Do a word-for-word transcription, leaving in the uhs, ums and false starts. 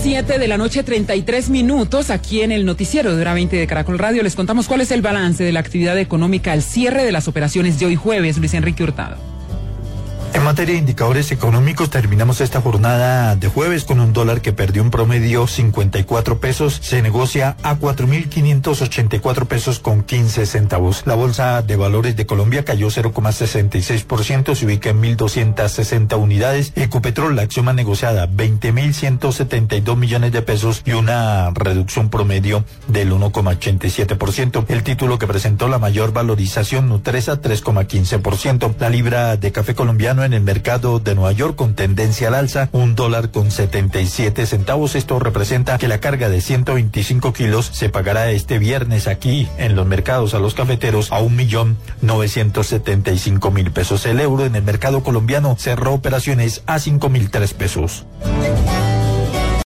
siete de la noche, treinta y tres minutos, aquí en el noticiero de Hora veinte de Caracol Radio. Les contamos cuál es el balance de la actividad económica al cierre de las operaciones de hoy jueves. Luis Enrique Hurtado. En materia de indicadores económicos, terminamos esta jornada de jueves con un dólar que perdió un promedio cincuenta y cuatro pesos, se negocia a cuatro mil quinientos ochenta y cuatro pesos con quince centavos. La Bolsa de Valores de Colombia cayó cero coma sesenta y seis por ciento, se ubica en mil doscientas sesenta unidades. Ecopetrol, la acción más negociada, veinte mil ciento setenta y dos millones de pesos y una reducción promedio del uno coma ochenta y siete por ciento. El título que presentó la mayor valorización, Nutresa, tres coma quince por ciento. La libra de café colombiano en el mercado de Nueva York con tendencia al alza, un dólar con setenta y siete centavos. Esto representa que la carga de ciento veinticinco kilos se pagará este viernes aquí en los mercados a los cafeteros a un millón novecientos setenta y cinco mil pesos. El euro en el mercado colombiano cerró operaciones a cinco mil tres pesos.